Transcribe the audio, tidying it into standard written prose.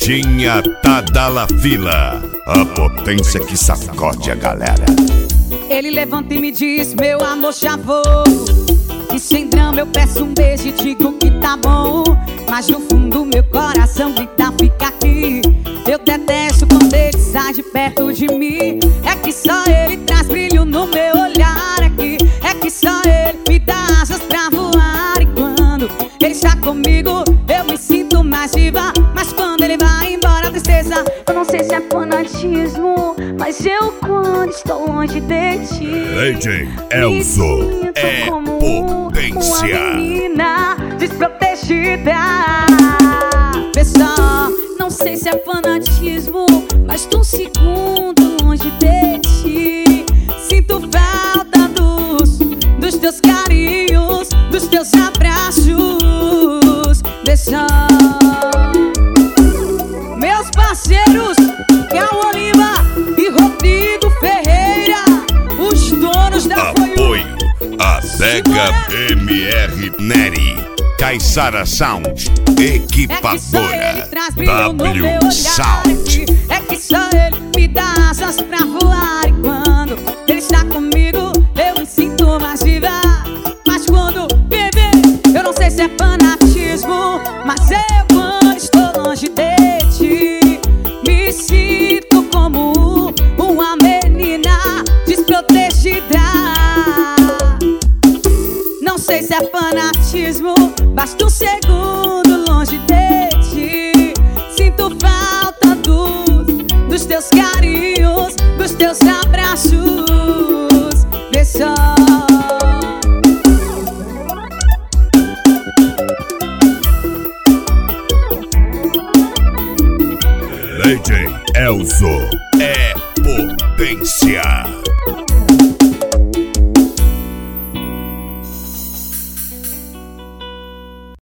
Lojinha Tadalafila, a potência que sacode a galera. Ele levanta e me diz, meu amor, já vou. E sem drama eu peço um beijo e digo que tá bom. Mas no fundo meu coração grita, fica aqui. Eu detesto quando ele sai de perto de mim. É que só ele traz brilho no meu olhar aqui. É que só ele me dá asas pra voar. E quando ele está comigo eu me sinto mais viva. Mas quando ele vai embora a tristeza. Eu não sei se é fanatismo, mas eu quando estou longe de ti DJ Elzo é potência. Uma menina desprotegida. Pessoal, não sei se é fanatismo, mas tô um segundo longe de ti. Sinto falta dos teus carinhos, dos teus abraços. Deixa meus parceiros Cauã Lima e Rodrigo Ferreira, os donos da apoio Adega MR Neri, Caissara Sound, equipadora W Sound. É que só ele me dá asas pra voar. E quando ele está comigo eu me sinto mais viva. Mas quando bebê, eu não sei se é fanatismo, mas eu quando estou longe de ti me sinto como uma menina desprotegida. Não sei se é fanatismo, basta um segundo longe de ti. Sinto falta dos teus carinhos, dos teus abraços. Vê só. DJ Elzo é potência.